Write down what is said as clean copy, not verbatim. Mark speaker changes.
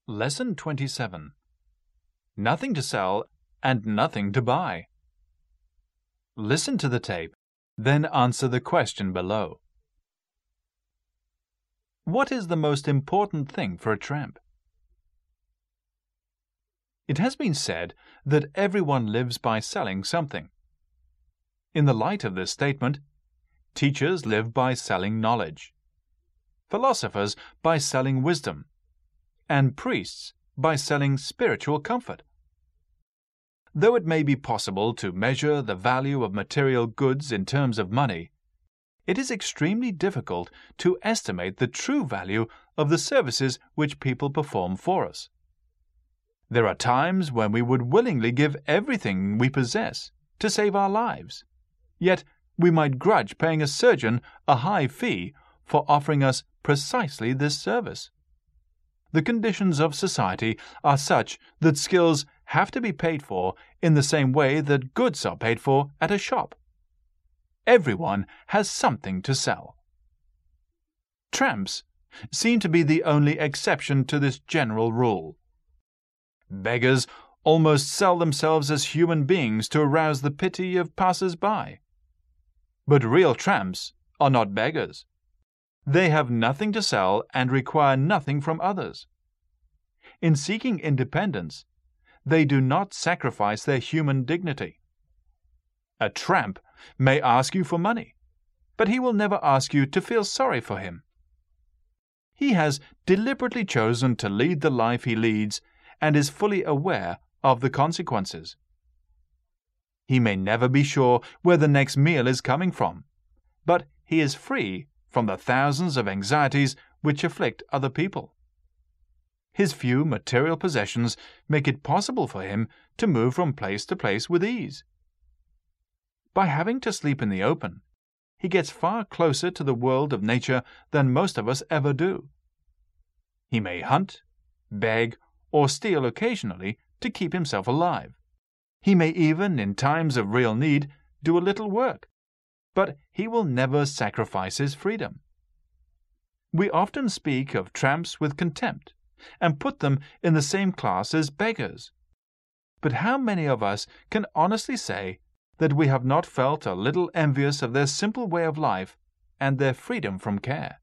Speaker 1: Lesson 27. Nothing to sell and nothing to buy. Listen to the tape, then answer the question below. What is the most important thing for a tramp? It has been said that everyone lives by selling something. In the light of this statement, teachers live by selling knowledge, philosophers by selling wisdom, and priests by selling spiritual comfort. Though it may be possible to measure the value of material goods in terms of money, it is extremely difficult to estimate the true value of the services which people perform for us. There are times when we would willingly give everything we possess to save our lives, yet we might grudge paying a surgeon a high fee for offering us precisely this service. The conditions of society are such that skills have to be paid for in the same way that goods are paid for at a shop. Everyone has something to sell. Tramps seem to be the only exception to this general rule. Beggars almost sell themselves as human beings to arouse the pity of passers-by. But real tramps are not beggars. They have nothing to sell and require nothing from others. In seeking independence, they do not sacrifice their human dignity. A tramp may ask you for money, but he will never ask you to feel sorry for him. He has deliberately chosen to lead the life he leads and is fully aware of the consequences. He may never be sure where the next meal is coming from, but he is free from the thousands of anxieties which afflict other people. His few material possessions make it possible for him to move from place to place with ease. By having to sleep in the open, he gets far closer to the world of nature than most of us ever do. He may hunt, beg, or steal occasionally to keep himself alive. He may even, in times of real need, do a little work, but he will never sacrifice his freedom. We often speak of tramps with contempt and put them in the same class as beggars. But how many of us can honestly say that we have not felt a little envious of their simple way of life and their freedom from care?